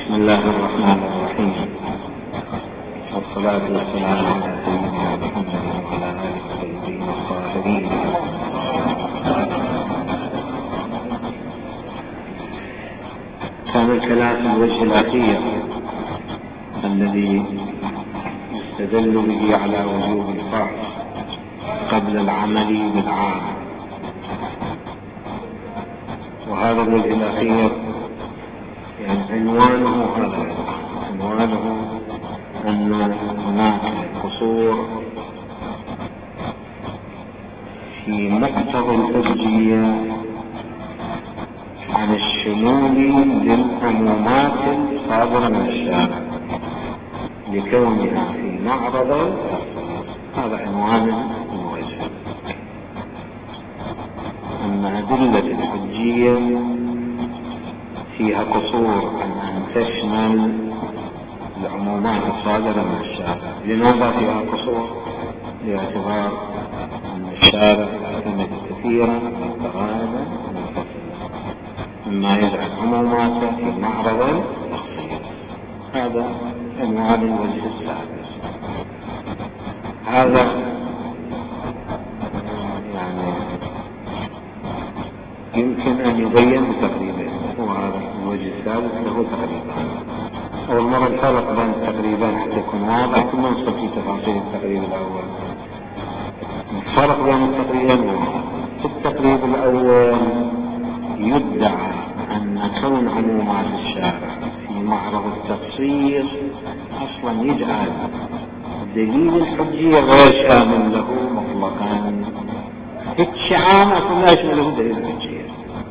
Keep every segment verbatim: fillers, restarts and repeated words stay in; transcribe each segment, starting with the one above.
بسم الله الرحمن الرحيم، والصلاة والسلام على سيدنا محمد وعلى آله الطيبين الطاهرين. كان الكلام في الوجه الأخير الذي يستدل به على وجوب الفحص قبل العمل بالعام، وهذا الوجه الأخير يعني عنوانه هذا عنوانه أن هناك قصور في مقتضى الحجية عن الشمول للعمومات الصادرة من الشارع لكونها في معرض. هذا عنوان الوجه، أن أدلة الحجية فيها قصور عن أن تشمل العمومات الصادرة من الشارع. لماذا فيها قصور؟ باعتبار أن الشارع يعتمد كثيرا على القواعد المنفصلة، مما يجعل عموماته في معرض تخصيص. هذا عنوان الوجه السادس. هذا يعني يمكن أن يبين بتقريبين، وهذا الوجه السادس له تقريبان. أول مرة الفرق بين التقريبين حتى يكون واضح، ثم ندخل في تفاصيل التقريب الأول. الفرق بين التقريبين في التقريب الأول يدعى أن كون عمومات الشارع في معرض التخصيص أصلا يجعل دليل الحجية غير شامل له مطلقا. الشعام أصلا لا يشمله دليل الحجية،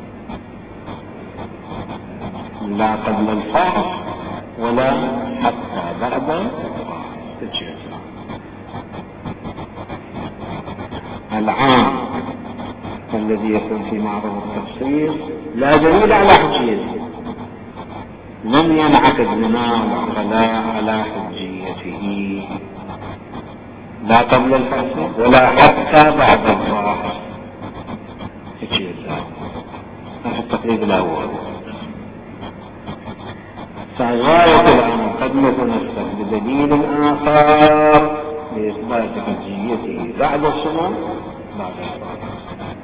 لا قبل الفحص ولا حتى بعد الفحص. العام الذي يكون في معرض التخصيص لا دليل على حجيته، لم ينعقد بناء العقلاء على حجيته لا قبل الفحص ولا حتى بعد الفحص. هذا التقريب الأول. فغاية الأمر قد نتمسك بدليل آخر لإثبات حجيته بعد الصنع بعد الفحص،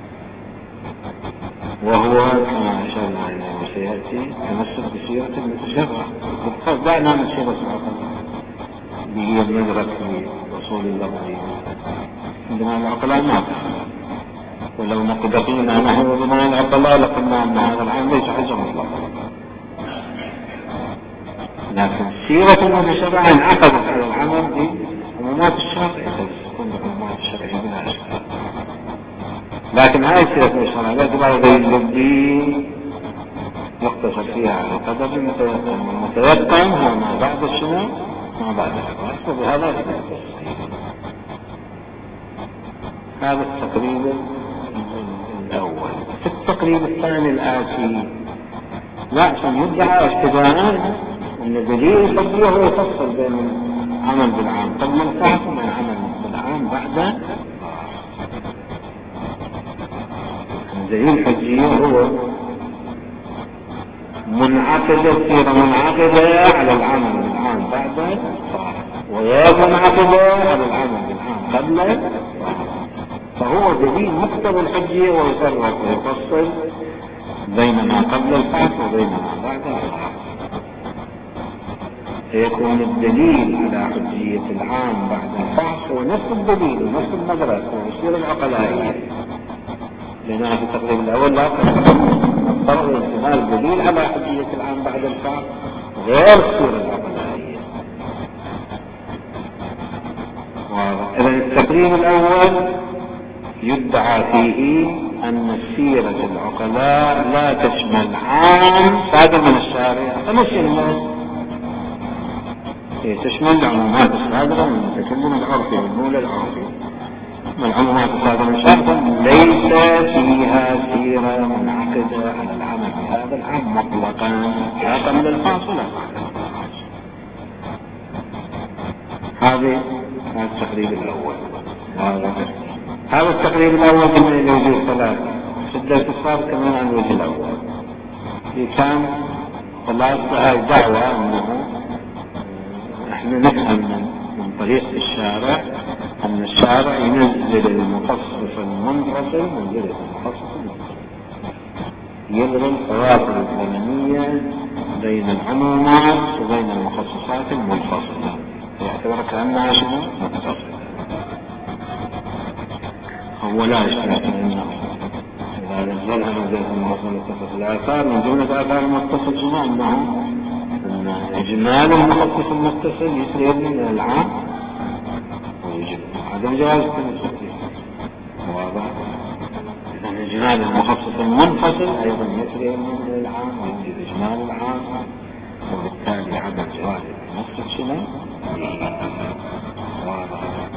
وهو كما أشرنا إليه وسيأتي تمسك بسيرة المتشرع. دعنا من سيرة العقل به المدرك في أصول اللفظ عندما العقلاء ما تفهم، ولو نقدقينا نحن بناء العقلاء لقلنا أن هذا العام ليس حجة مطلقة، لكن سيرة المتشرع انعقدت على العمل بعمومات الشرع، تكون بعمومات الشرع بلا أشكال. لكن هاي سيرة المتشرع باعتبار دليل الدين يقتصر فيها على قدر المتيقن، والمتيقن هو ما بعد الشنو ما بعد الفحص، وبهذا التفصيل. هذا التقريب الأول. في التقريب الثاني الآتي لا يدعى اشتباهان أن دليل الحجية هو يفصل بين العمل بالعام قبل الفحص وبين العمل بالعام بعد. دليل الحجية هو منعقدة سيرة منعقدة على العمل بالعام بعد الفحص، وغير منعقدة على العمل بالعام قبل الفحص. فهو دليل مقتضى الحجية ويفرق ويفصل بين ما قبل الفحص وبين ما بعد الفحص. فيكون الدليل على حجية العام بعد الفحص هو نفس الدليل ونفس المدرسة ويصير العقلائية، لأنها في التقريب الأول لا فرق احتمال الدليل على حجية العام بعد الفحص غير الصورة العقلائية. إذا التقريب الأول يدعى فيه أن سيرة العقلاء لا تشمل عام صادر من الشارع فمشي الناس، هي تشمل العمومات الصادرة من المتكلم العرفي والمولى العرفي. العمومات الصادرة من الشارع ليس فيها سيرة منعقدة على العمل بهذا العام مطلقا لا قبل الفحص ولا بعد الفحص. هذا التقريب الأول. هذا التقريب الأول كمان الوجه الثلاثة. في الدرس الصار كمان عن الوجه الأول اللي كان خلاصة هاي دعوة انه احنا نفهم من, من طريقة الشارع ان الشارع ينزل المخصص المنفصل منزلة المخصص المنفصل، يلغي الفواصل الزمنية بين العمومات وبين المخصصات المنفصلة، يعتبر كأنها شنو متصلة. هو لا اشتراك انه اذا نزلها نزلها المخصص المتصل. الاثار من جملة اثار المتصل شنو انه ان اجمال المخصص المتصل يسري من العام ويجب عدم جواز التمسك فيه. واضح؟ اذا اجمال المخصص المنفصل ايضا يسري من العام ويوجد اجمال العام، وبالتالي عدم جواز التمسك شنو؟ واضح؟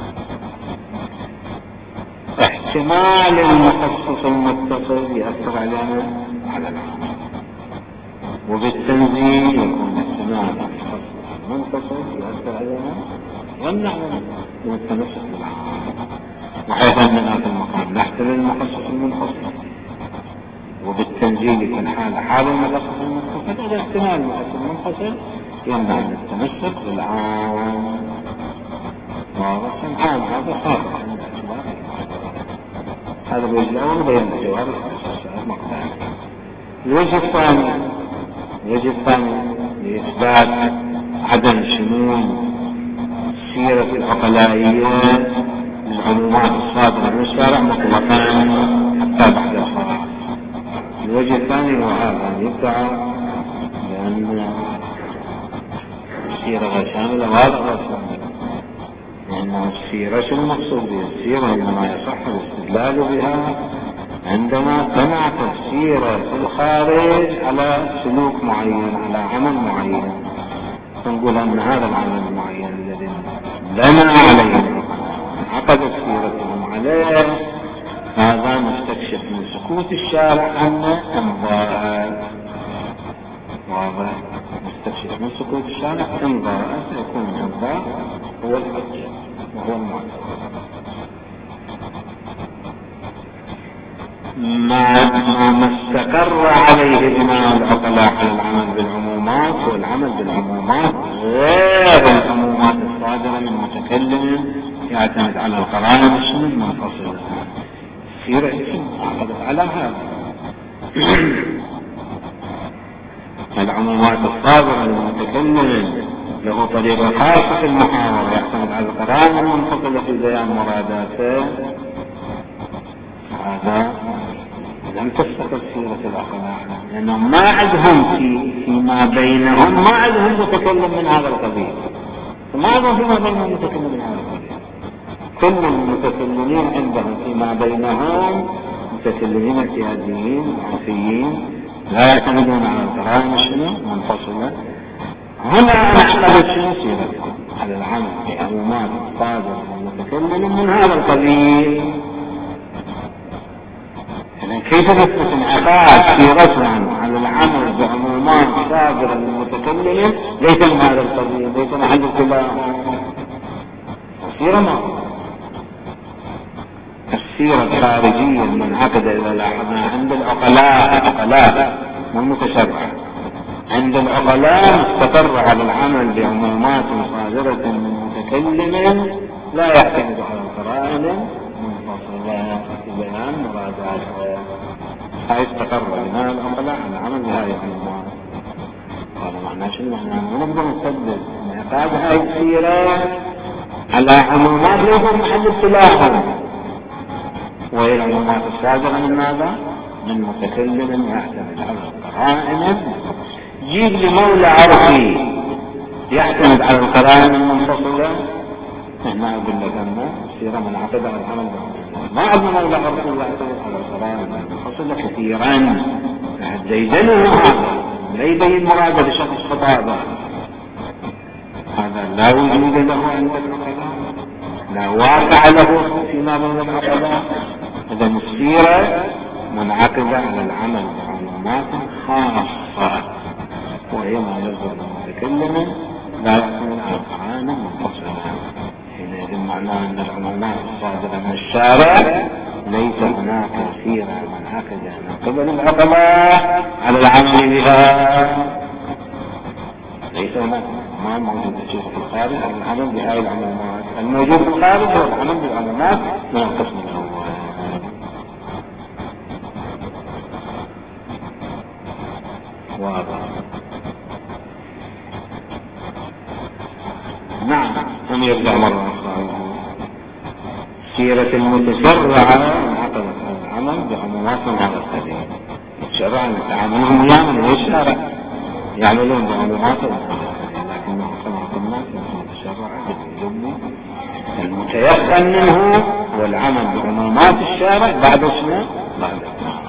احتمال المخصص المتصل يأثر علينا على العام، وبالتنزيل يكون احتمال المخصص المنفصل يأثر علينا يمنع من التمسك بالعام، وحيث أننا في المقام نحتمل المخصص المنفصل، وبالتنزيل في الحالة حال المخصص المنفصل، هذا احتمال المخصص المنفصل يمنع من التمسك بالعام. واضح؟ هذا خارق عن الاعتبار. هذا الوجه الأول بيان الجواب الخصوصي مقطع. الوجه الثاني الوجه الثاني لإثبات عدم شمول السيرة العقلائية للعمومات الصادرة من الشارع مطلقا حتى بعد الخلاص. الوجه الثاني هو هذا يدعى بأن السيرة غير شاملة وهذا غير شاملة، لأن السيرة شو المقصود بها؟ السيرة إنما يصح الاستدلال بها عندما تنعكس السيرة في الخارج على سلوك معين، على عمل معين، فنقول أن هذا العمل المعين الذي بنى عليه عقدت سيرتهم عليه هذا مستكشف من سكوت الشارع أنه أمضاء. واضح؟ مستكشف من سكوت الشارع أمضاء، سيكون الأمضاء هو الحجة وهو المعتبر. ما ما استقر عليه بناء العقلاء على العمل بالعمومات، والعمل بالعمومات غير العمومات الصادرة من متكلم يعتمد على القرائن الشنو المنفصلة. السيرة اسم اعتمد على هذا. العمومات الصادرة من متكلم له طريقة خاصة في المحاورة يعتمد على القرائن المنفصلة في بيان مراداته، هذا لم تستقر سيرة العقلاء، لأنهم ما عندهم في فيما بينهم ما عندهم متكلم من هذا القبيل، ما عندهم فيما بينهم متكلم من هذا القبيل. كل المتكلمين عندهم فيما بينهم متكلمين سياسيين عرفيين لا يعتمدون على القرائن الشنو منفصلة. هنا نعتمد شنو سيرتهم على العمل بعمومات صادرة من متكلم من هذا القبيل. كيف نثبت انعقاد سيرتهم على العمل بعمومات صادرة من متكلم ليس من هذا القبيل، ليس محل الكلام؟ السيرة ما السيرة الخارجية المنعقدة إذا لاحظنا عند العقلاء العقلاء والمتشرع، عند العقلاء استقر على العمل بعمومات صادرة من متكلم لا يعتمد على القرائن منفصلة في بيان مراداتها. هاي استقر بناء العقلاء على عمل بهذه العمومات. هذا معناه شنو؟ معناه نقدر نسدد انعقاد هاي السيرة على عمومات ليس محل ابتلاءهم، وهي العمومات الصادرة من ماذا؟ من متكلم يعتمد على القرائن. جيب لي مولى عرفي يعتمد على القرائن المنفصلة، هنا أقول لك أن السيرة منعقدة على العمل بالعمومات. ما عندنا مولى عرفي يعتمد على القرائن المنفصلة كثيرا، ديدنه هذا لا يبين مراده لشخص خطابه، هذا لا وجود له عند العقلاء، لا واقع له فيما بين العقلاء. إذا السيرة منعقدة على العمل بعمومات خاصة، وهي ما يصدر من متكلم لا يعتمد على القرائن المنفصلة. حينئذ معناه أن العمومات الصادرة من الشارع ليس هناك سيرة منعقدة من قبل العقلاء على العمل بها. ليس هناك ما موجود شيء في الخارج العمل بهذه العمومات. الموجود في الخارج هو العمل بالعمومات من القسم الأول. واضح. نعم. هم يرجع مرة أخرى سيرة المتشرعة انعقدت العمل بعمومات من هذا القبيل. الشرع يتعاملون يعمل والشارع يعملون بعمومات لكنه كما قلنا المتشرع بالجمله المتيقن منه والعمل بعمومات الشارع بعد شنو؟ بعد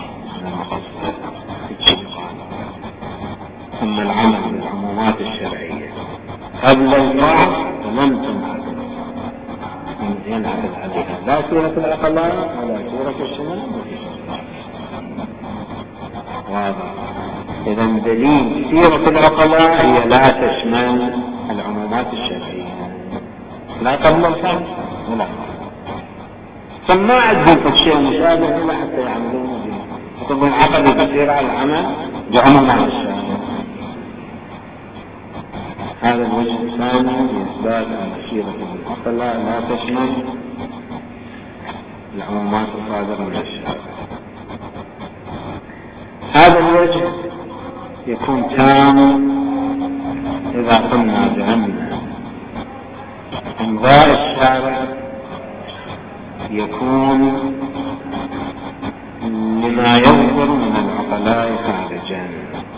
ثم العمل بالعمومات الشرعية قبل البعض لم تنعقد ينعقد عليها لا سيرة العقلاء ولا سيرة الشمال. واضح. إذا دليل سيرة العقلاء هي لا تشمل العمومات الشرعية لا قبل الفرد ولا ثم ما عندهم الشيء مشابه إلا حتى يعملون به ثم العقل يصير على العمل بعمومات الشرعية. هذا الوجه الثاني لإثبات أن سيرة العقلاء لا تشمل العمومات الصادرة من الشرع. هذا الوجه يكون تام إذا قلنا بأن إمضاء الشارع يكون لما يصدر من العقلاء خارجا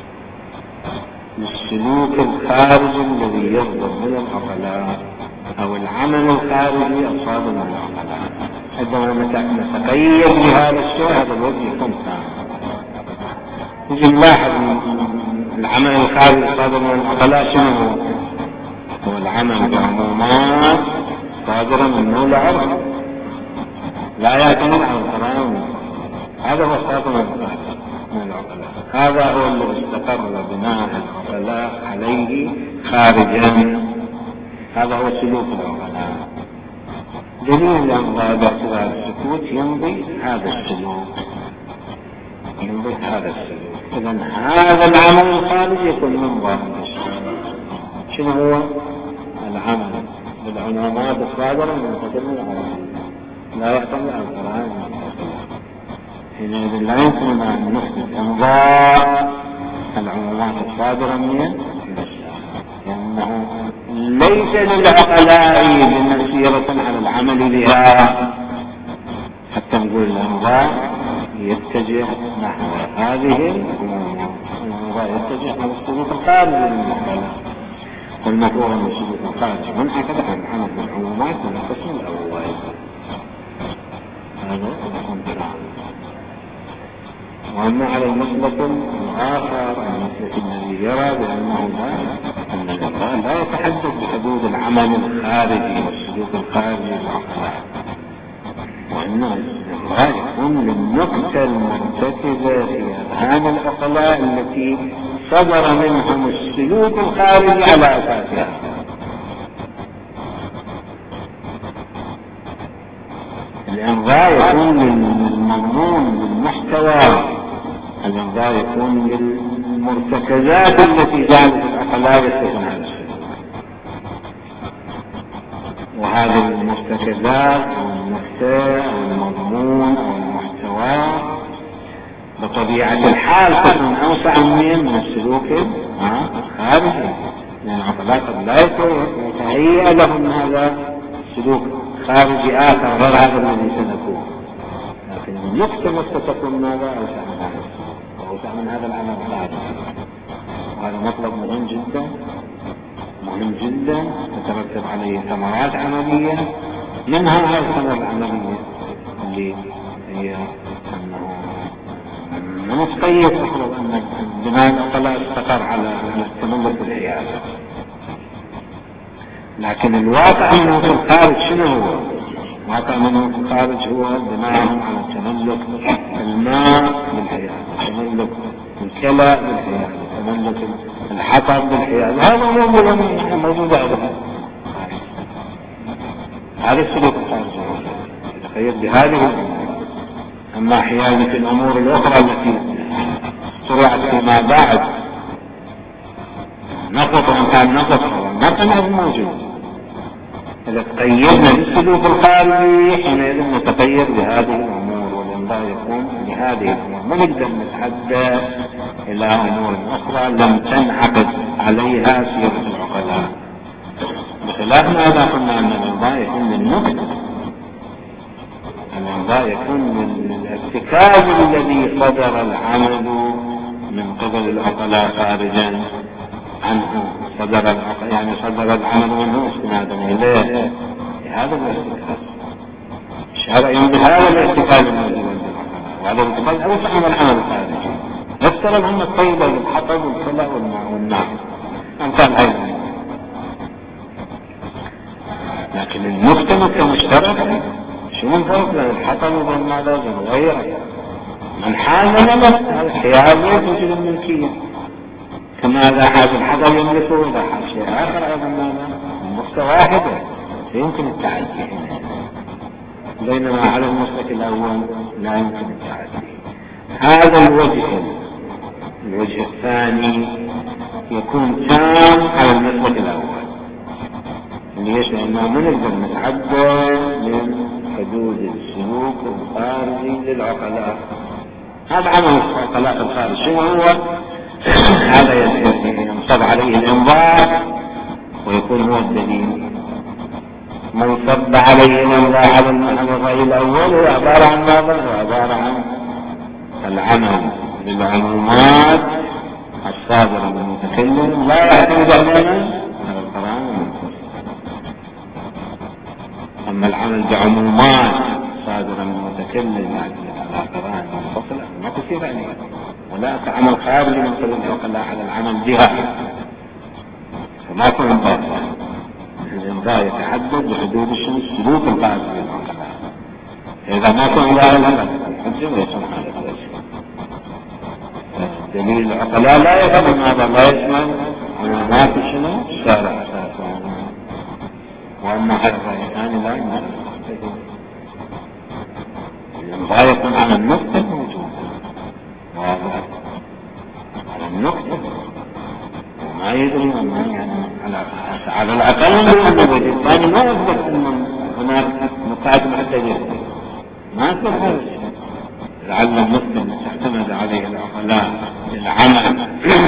السلوك الخارجي الذي يصدر من العقلاء أو العمل الخارجي الصادر من العقلاء. عندما نتقيد بهذا الشيء هذا الوجه يكون تام. نجي نلاحظ العمل الخارجي الصادر من العقلاء شنو هو؟ هو العمل بعمومات صادرة من نوع العرف لا يعتمد على القرآن. هذا هو صادر من العقلاء. هذا هو الذي استقر بناء العقلاء عليه خارجا. هذا هو سلوك العقلاء. دليل الأمضاء باعتبار السكوت يمضي هذا السلوك يمضي هذا السلوك. إذن هذا العمل الخارجي يكون ممضى من الشارع. شنو هو؟ العمل بالعمومات الصادرة من الحكم العربي لا يعتمد على القرآن. حينئذ لا يمكن أن نثبت إمضاء العمومات الصادرة من الشارع لأنه ليس للعقلاء بمسيرة على العمل بها حتى نقول الإمضاء يتجه نحو هذه الأمور. الإمضاء يتجه نحو السلوك الخارجي للعقلاء والمفروض أن السلوك الخارجي منعقد عن العمل بالعمومات من القسم الأول. هذا يكون بالعمل. وأما على المسلك الآخر المسلك الذي يرى بأنه لا أن الإمضاء لا يتحدث بحدود العمل الخارجي والسلوك الخارجي للعقلاء وأن الإمضاء يكون للنقطة المرتكزة في أذهان العقلاء التي صدر منهم السلوك الخارجي على أساسها. الإمضاء يكون للمضمون للمحتوى. الإمضاء يكون للمرتكزات التي جعلت العقلاء يسلكون على السلوك. وهذه المرتكزات أو النقطة أو المضمون أو المحتوى بطبيعة الحال تكون أوسع من السلوك الخارجي لأن العقلاء قد لا يتهيأ لهم هذا السلوك خارجي آخر غير هذا الذي سلكوه. لكن النقطة ستكون ماذا أوسع من هذا أوسع من هذا العمل الخارجي. وهذا مطلب مهم جدا مهم جدا تترتب عليه ثمرات عملية. منها هذه الثمرة العملية اللي هي أنه نتقيد أخرى أن بناء العقلاء استقر على التملك الحيادة. لكن الواقع منه في الخارج شنو هو؟ الواقع منه في الخارج هو بناء على تملك الماء بالحيادة تملك الكلى بالحيادة تملك الحطب بالحيادة. هذا هو موجود هذا هذا السلوك الخارجي يتقيد بهذه الأمور. أما حيادة الأمور الأخرى التي شرعت فيما بعد نقط وإن كان نقط والنقط هذا موجود. إذا تقيدنا بالسلوك الخارجي حينئذ نتقيد بهذه الأمور، والإمضاء يكون لهذه الأمور. ما نقدر نتحدى إلى أمور أخرى لم تنعقد عليها سيرة العقلاء، بخلاف ما إذا قلنا أن الإمضاء يكون للنقد، الإمضاء يكون من الارتكاز الذي صدر العمل من قبل العقلاء خارجا عنه، صدر العقل يعني صدر العمل منه استنادا إليه بهذا الارتكاز. الشرع يمضي هذا الارتكاز الموجود عند العقلاء، وهذا الارتكاز أوسع من العمل الخارجي. يفترض أن الطيبة والحطب والكلى والنار أن كان أيضا، لكن المجتمع كمشترك شو من فرق بين الحطب والنار وغيره؟ من حاز له الحياة توجد الملكية، كما إذا حاز الحطب يملكه، إذا حاز شيء آخر أيضا ماذا؟ النقطة واحدة يمكن التعدي هنا، بينما على المسلك الأول لا يمكن التعدي. هذا الوجه. الوجه الثاني يكون تام على المسلك الأول، ليش؟ لأنه ما نقدر نتعدى من حدود السلوك الخارجي للعقلاء. هذا عمل العقلاء الخارج شنو هو؟ هذا ينصب عليه الإنظار ويكون هو الدليل. من صب عليه الإنظار على الرأي الأول هو عبارة عن ماذا؟ هو عبارة عن العمل بالعمومات الصادرة من المتكلم لا يعتمد علينا على القرآن والنصوص. أما العمل بعمومات صادرة من المتكلم يعتمد على القرآن والنصوص ما تصير عليه، ولا عمل خارجي من قبل العقلاء على العمل بها، فما يكون انضاء. الانضاء يتحدد بحدود السلوك الخارجي للعقلاء. إذا ما كان انضاء الهدف الحجة ويسمى هذا الوجه. دليل العقلاء لا يفهم هذا، لا يشمل عمومات شنو الشارع أساسا، وأما هذا الثاني لا يمكن. الانضاء يكون على النقطة الموجودة، وهذا على النقطة وما يدري وما يعني على على الأقل من الوجه الثاني ما يثبت أن هناك مقاعد محددة، ما يثبت هذا الشيء. لعل المسلم تعتمد عليه العقلاء للعمل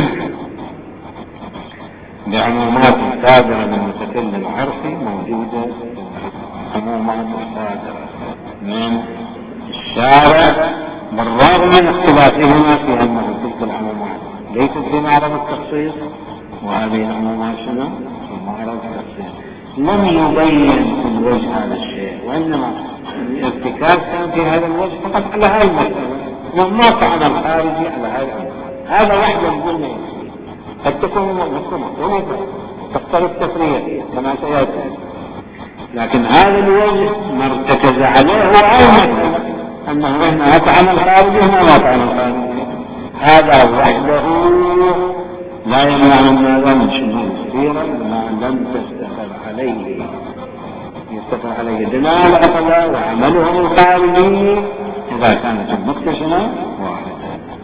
بعمومات صادرة من المتكلم العرفي موجودة، عمومات صادرة من الشارع بالرغم من اختلافهما في أنه تلك العمومات ليست في معرض التخصيص، وهذه العمومات شنو؟ في معرض التخصيص. لم يبين في الوجه هذا الشيء، وإنما الارتكاز كان في هذا الوجه فقط على هذه المسألة، وما طعن الخارجي على هذا الأمر. هذا وحده قلنا قد تكون مفهومة تقتضي التفريق كما سيأتي، لكن هذا الوجه ما ارتكز عليه هو أول أنه هنا طعن الخارجي هنا ما طعن الخارجي. هذا وحده لا يمنع من ماذا؟ من شمول السيرة ما لم تستقر عليه يستقر عليه دلالة العقلاء وعملهم الخارجي إذا كانت المكتشفة واحدة.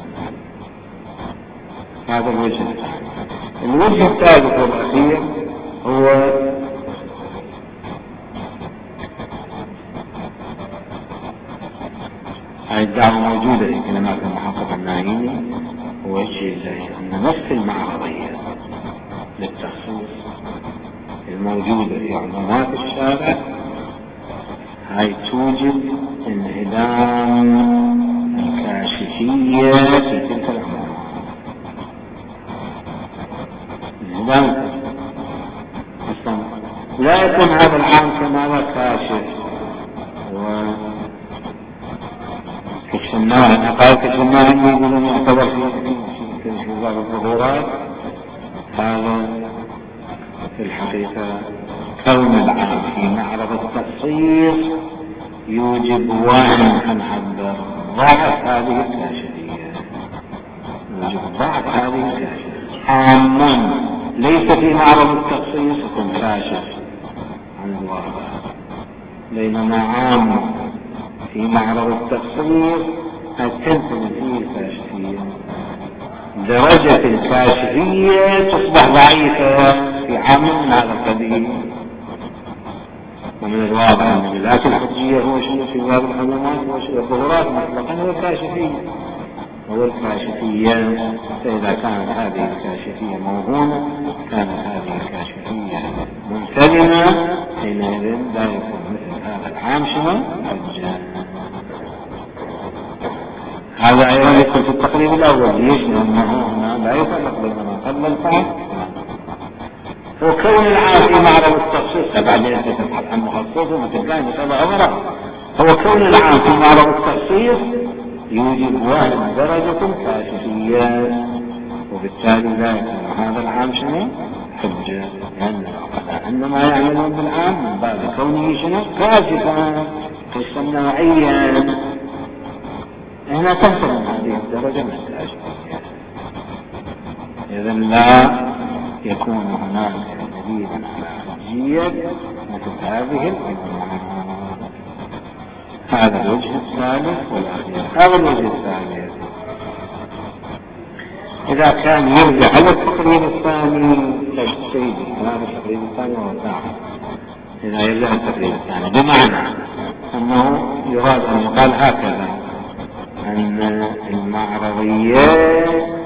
هذا الوجه الثاني. الوجه الثالث والأخير هو هذه الدعوة موجودة في كلمات المحقق الناهيني، هو الشيء أن نفس المعرضية للتخصيص الموجودة في عمومات الشارع هاي توجد انعدام الكاشفية في تلك العمومات. انعدام أصلا لا يكون هذا العام كما كاشف و كشفناه أنا قال كشفناه أنه يقولون يعتبر في في بعض الظهورات. هذا في الحقيقة كون العام في معرض التخصيص يوجب وهم هنعبر ضعف هذه الكاشفية، يوجب ضعف هذه الكاشفية. عام ليس في معرض التخصيص يكون كاشف عن الواقع، بينما عام في معرض التخصيص تنتمي فيه الكاشفية درجة الكاشفية تصبح ضعيفة في عامل من هذا القبيل. ومن الواضح أن ملاك الحجية هو شنو في باب الحمامات هو شنو الظهورات مطلقا هو الكاشفية هو الكاشفية. فإذا كانت هذه الكاشفية موهومة كانت هذه الكاشفية ممتلئة حينئذ لا يكون مثل هذا العام شنو حجة. هذا أيضا يدخل في التقريب الأول. ليش؟ لأنه هنا لا يفرق بين ما قبل الفعل وكون العام في معرض التخصيص. بعدين أنت تبحث عن مخصص وما تلقاه مثل عبرة. هو كون العام في معرض التخصيص يوجب وهم درجة الكاشفية وبالتالي لا يكون هذا العام شنو حجة. لأن إنما يعملون بالعام من باب كونه شنو كاشفا قسم نوعيا. هنا تنتهي من هذه الدرجة من الكاشفية. إذن لا يكون هناك دليل على حجية مثل هذه الأمور. هذا الوجه الثالث والأخير. هذا الوجه الثالث إذا كان يرجع على التقريب الثاني للسيدي. هذا التقريب الثاني هو الثاني. إذا يرجع التقريب الثاني بمعنى أنه يراد أن يقال هكذا أن المعرضية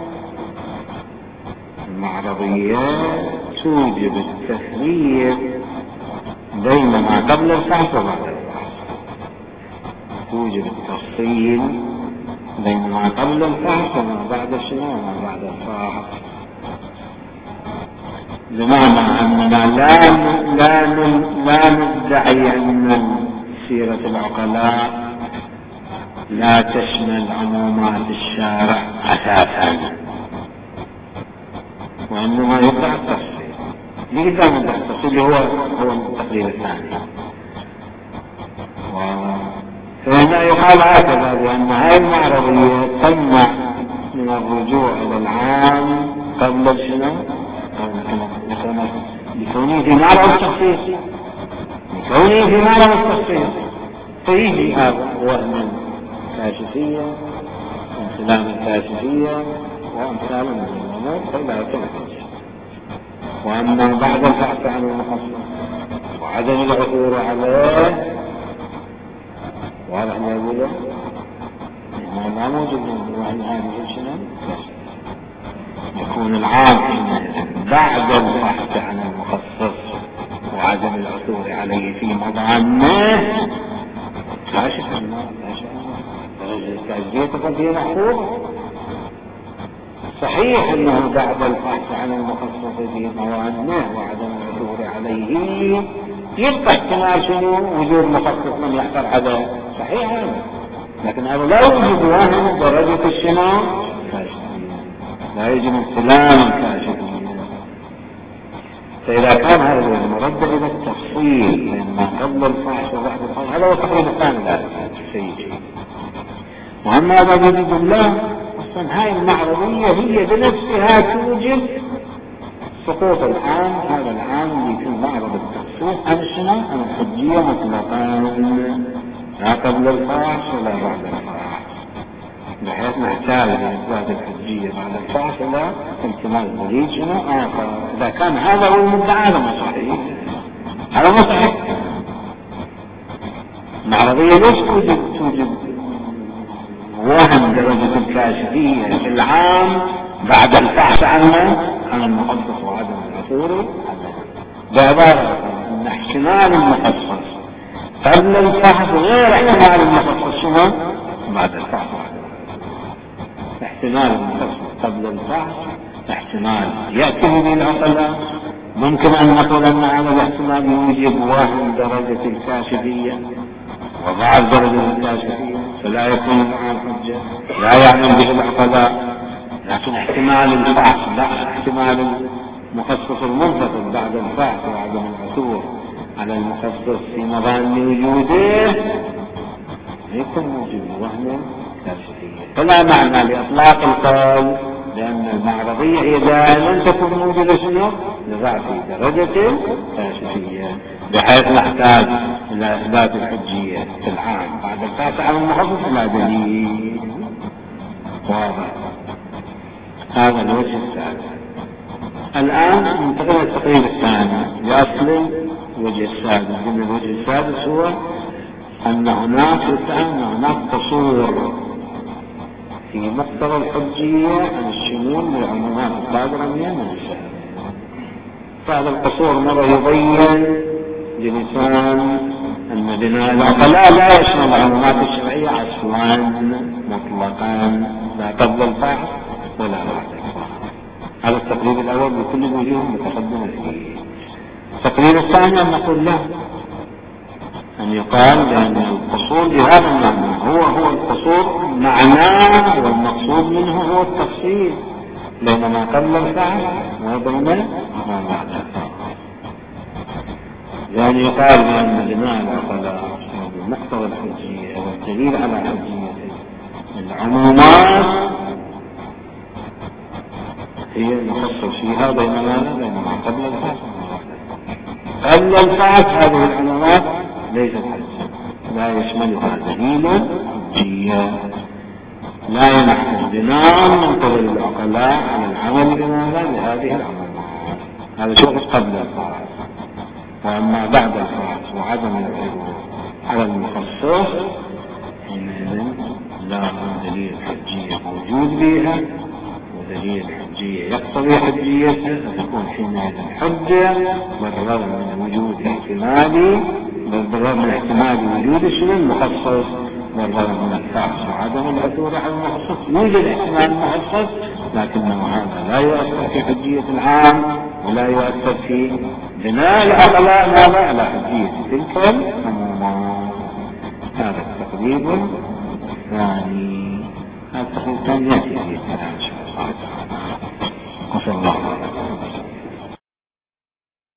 المعرضية توجب التفريق بين ما قبل الفحص وبعد الفحص. توجب التفصيل بين ما قبل الفحص وما بعد شنو وما بعد الفحص. بمعنى أننا لا لا لا ندعي أن سيرة العقلاء لا تشمل عمومات الشارع أساسا، وإنما يدعى التفصيل. لذا ندعى التفصيل هو هو التقرير الثاني. فهنا يقال هكذا بأن هذه المعرضية تمنع من الرجوع إلى العام قبل شنو؟ لكونه في معرض التخصيص لكونه في معرض التخصيص فيجي هذا وهم الكاشفية وانسلام الكاشفية وأمثال من الأمور فلا يتنفذ. وأما بعد البحث عن المخصص وعدم العثور عليه واضح ما يقوله إنه لا موجود من وحي هذه الشنو يكون العام بعد البحث عن المخصص وعدم العثور عليه في مضامنه كاشف النار درجة الكاشفية تكون فيه محفوظة. صحيح أنه بعد البحث عن المخصص في مضامنه وعدم العثور عليه يبقى احتمال شنو وجود مخصص من يحصل على صحيح هذا، لكن هذا لا يوجد وهم درجة الشنو لا يجب انسلام الكاشفية. فإذا كان هذا الوجه مرد إلى التفصيل لما قبل الفحص وبعد الفحص هذا هو التقريب الثاني سيدي. وأما هذا وجود الله أصلا هاي المعرضية هي بنفسها توجب سقوط العام. هذا العام اللي في معرض التخصيص عن الشنو عن الحجية مطلقا لا قبل الفحص ولا بعد الفحص، بحيث نحتاج لإثبات الحجية بعد الفحص إلى احتمال دليل شنو آخر. إذا كان هذا هو المدعى هذا مو صحيح، هذا مو صحيح. المعرضية ليش توجد توجد وهم درجة الكاشفية في العام بعد الفحص عنه عن المخصص وعدم العثور بعبارة أن احتمال المخصص قبل الفحص غير احتمال المخصص شنو بعد الفحص. احتمال المخصص قبل الفحص احتمال يأتي به العقلاء. ممكن أن نقول أن هذا الاحتمال يوجب وهم درجة الكاشفية وضعف درجة الكاشفية فلا يكون معه حجة لا يعمل به العقلاء. لكن احتمال الفحص لا احتمال المخصص المنفصل بعد الفحص وعدم العثور على المخصص في مظان وجوده يكون موجب وهم كاشفية. فلا معنى لإطلاق القول لأن المعرضية هي دائما تكون موجودة شنو لضعف درجة الكاشفية بحيث نحتاج إلى إثبات الحجية في العام بعد الفحص على المخصص لا دليل واضح. هذا الوجه الثالث. الآن ننتقل إلى التقريب الثاني لأصل الوجه السادس. من الوجه السادس هو أن هناك أن هناك قصور في مقتضى الحجية عن الشمول للعمومات الصادرة من الناس. فهذا القصور مرة يبين بلسان أن بناء العقلاء لا يشمل العمومات الشرعية أصلا مطلقا لا قبل البحث ولا بعد البحث. هذا التقريب الأول بكل وجوه متقدم فيه. التقريب الثاني أن نقول له أن يقال بأن القصور بهذا المعنى هو هو القصور معناه والمقصود منه هو التفصيل بين ما قبل الفعل وبين ما بعد الفعل. يعني يقال بأن بناء العقلاء بمقتضى الحجية والدليل على حجية العمومات هي المخصص فيها بين ما بين ما قبل الفعل. قبل الفعل هذه العمومات ليست حجة، لا يشملها دليل حجية، لا ينحل بناء من قبل العقلاء على العمل بماذا لهذه العمومات. هذا شغل قبل الفعل. وأما بعد الفعل وعدم العبور على المخصص حينئذ لا دليل حجية موجود بها، ودليل حجية يقتضي حجيته، فتكون حينئذ حجة بالرغم من وجود احتمالي بالرغم من احتمال وجود اسم المخصص بالرغم من الفعل وعدم العثور على المخصص. يوجد احتمال مخصص لكنه هذا لا يؤثر في حجية العام ولا يؤثر في بناء العقلاء ماذا على حجية تلك العمومات. هذا التقريب الثاني. هذا التقريب الثاني يأتي فيه إن شاء الله. وصلى الله عليه وسلم.